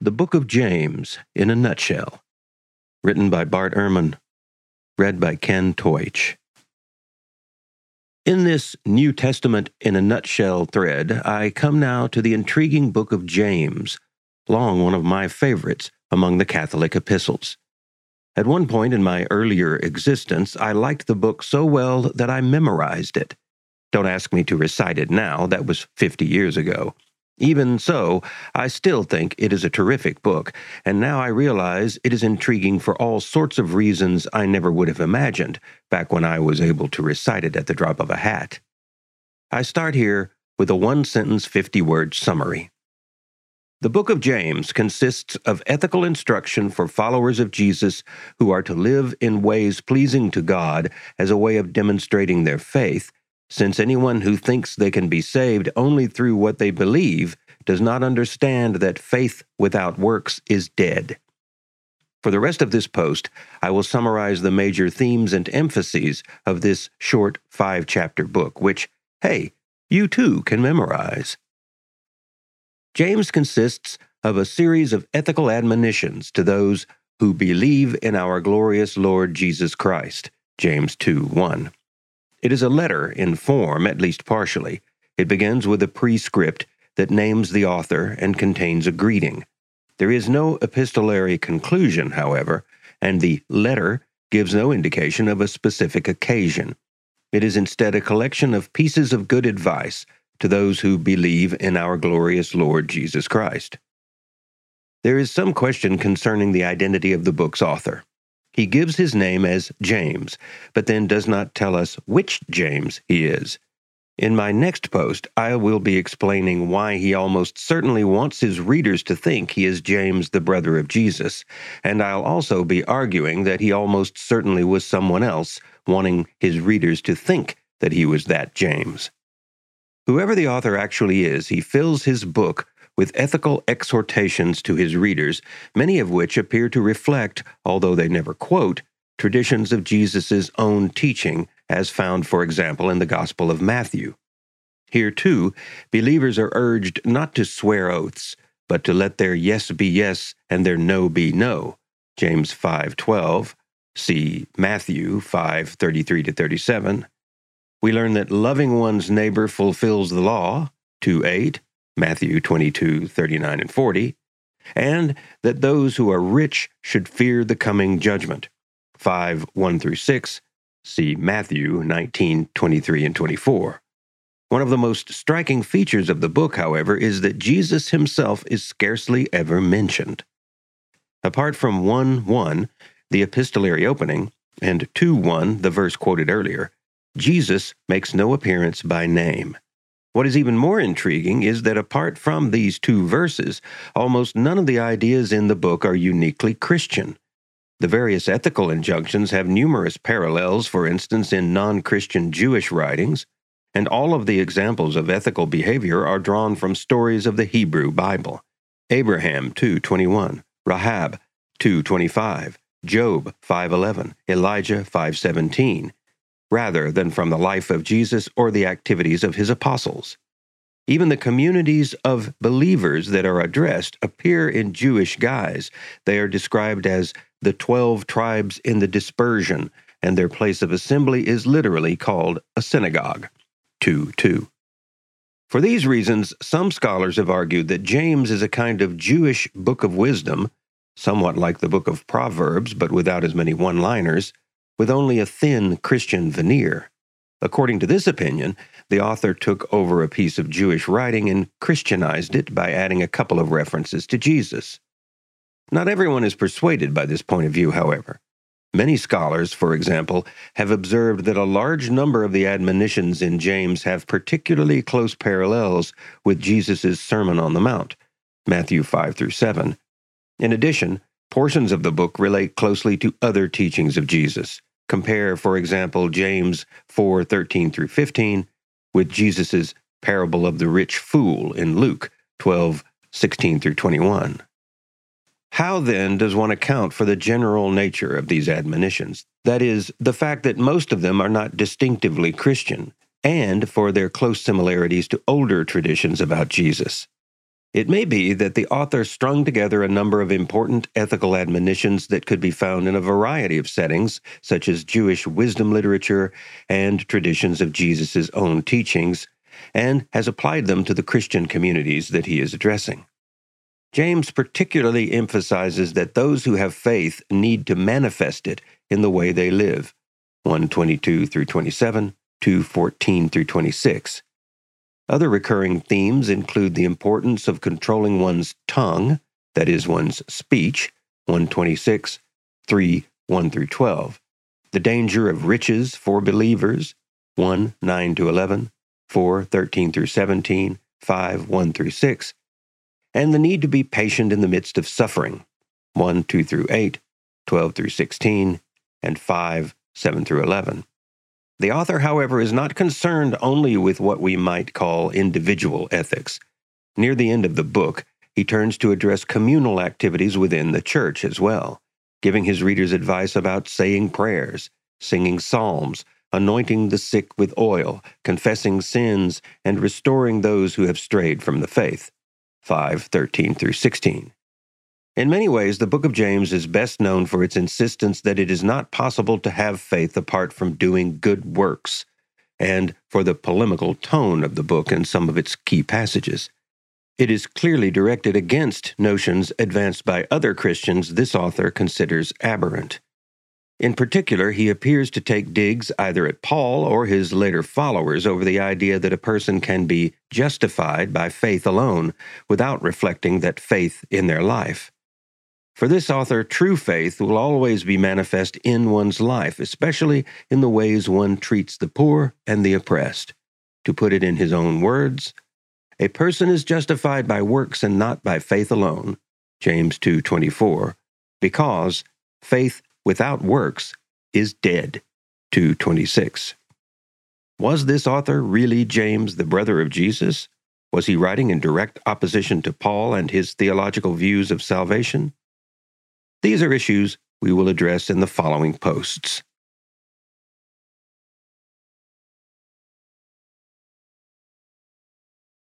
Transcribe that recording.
The Book of James in a Nutshell. Written by Bart Ehrman. Read by Ken Teutsch. In this New Testament in a Nutshell thread, I come now to the intriguing book of James, long one of my favorites among the Catholic epistles. At one point in my earlier existence, I liked the book so well that I memorized it. Don't ask me to recite it now, that was 50 years ago. Even so, I still think it is a terrific book, and now I realize it is intriguing for all sorts of reasons I never would have imagined back when I was able to recite it at the drop of a hat. I start here with a one-sentence, 50-word summary. The book of James consists of ethical instruction for followers of Jesus who are to live in ways pleasing to God as a way of demonstrating their faith, since anyone who thinks they can be saved only through what they believe does not understand that faith without works is dead. For the rest of this post, I will summarize the major themes and emphases of this short 5-chapter book, which, hey, you too can memorize. James consists of a series of ethical admonitions to those who believe in our glorious Lord Jesus Christ, James 2:1. It is a letter in form, at least partially. It begins with a prescript that names the author and contains a greeting. There is no epistolary conclusion, however, and the letter gives no indication of a specific occasion. It is instead a collection of pieces of good advice to those who believe in our glorious Lord Jesus Christ. There is some question concerning the identity of the book's author. He gives his name as James, but then does not tell us which James he is. In my next post, I will be explaining why he almost certainly wants his readers to think he is James, the brother of Jesus, and I'll also be arguing that he almost certainly was someone else, wanting his readers to think that he was that James. Whoever the author actually is, he fills his book with ethical exhortations to his readers, many of which appear to reflect, although they never quote, traditions of Jesus' own teaching, as found, for example, in the Gospel of Matthew. Here, too, believers are urged not to swear oaths, but to let their yes be yes and their no be no. James 5:12, see Matthew 5:33-37. We learn that loving one's neighbor fulfills the law, 2:8, Matthew 22:39-40, and that those who are rich should fear the coming judgment, 5:1-6, see Matthew 19:23-24. One of the most striking features of the book, however, is that Jesus himself is scarcely ever mentioned. Apart from 1:1, the epistolary opening, and 2:1, the verse quoted earlier, Jesus makes no appearance by name. What is even more intriguing is that apart from these two verses, almost none of the ideas in the book are uniquely Christian. The various ethical injunctions have numerous parallels, for instance, in non-Christian Jewish writings, and all of the examples of ethical behavior are drawn from stories of the Hebrew Bible. Abraham 2:21, Rahab 2:25, Job 5:11, Elijah 5:17, rather than from the life of Jesus or the activities of his apostles. Even the communities of believers that are addressed appear in Jewish guise. They are described as the 12 tribes in the dispersion, and their place of assembly is literally called a synagogue. 2:2. For these reasons, some scholars have argued that James is a kind of Jewish book of wisdom, somewhat like the book of Proverbs, but without as many one-liners, with only a thin Christian veneer. According to this opinion, the author took over a piece of Jewish writing and Christianized it by adding a couple of references to Jesus. Not everyone is persuaded by this point of view, however. Many scholars, for example, have observed that a large number of the admonitions in James have particularly close parallels with Jesus' Sermon on the Mount, Matthew 5-7. In addition, portions of the book relate closely to other teachings of Jesus. Compare, for example, James 4:13-15 with Jesus' parable of the rich fool in Luke 12:16-21. How then does one account for the general nature of these admonitions? That is, the fact that most of them are not distinctively Christian, and for their close similarities to older traditions about Jesus. It may be that the author strung together a number of important ethical admonitions that could be found in a variety of settings, such as Jewish wisdom literature and traditions of Jesus' own teachings, and has applied them to the Christian communities that he is addressing. James particularly emphasizes that those who have faith need to manifest it in the way they live, 1:22 through 27, 2:14 through 26. Other recurring themes include the importance of controlling one's tongue, that is, one's speech, 1:26, 3:1 through 12. The danger of riches for believers, 1:9 to 11, 4:13 through 17, 5:1 through 6. And the need to be patient in the midst of suffering, 1:2 through 8, 12 through 16, and 5:7 through 11. The author, however, is not concerned only with what we might call individual ethics. Near the end of the book, he turns to address communal activities within the church as well, giving his readers advice about saying prayers, singing psalms, anointing the sick with oil, confessing sins, and restoring those who have strayed from the faith, 5:13 through 16. In many ways, the book of James is best known for its insistence that it is not possible to have faith apart from doing good works, and for the polemical tone of the book in some of its key passages. It is clearly directed against notions advanced by other Christians this author considers aberrant. In particular, he appears to take digs either at Paul or his later followers over the idea that a person can be justified by faith alone without reflecting that faith in their life. For this author, true faith will always be manifest in one's life, especially in the ways one treats the poor and the oppressed. To put it in his own words, a person is justified by works and not by faith alone, James 2:24, because faith without works is dead, 2:26. Was this author really James, the brother of Jesus? Was he writing in direct opposition to Paul and his theological views of salvation? These are issues we will address in the following posts.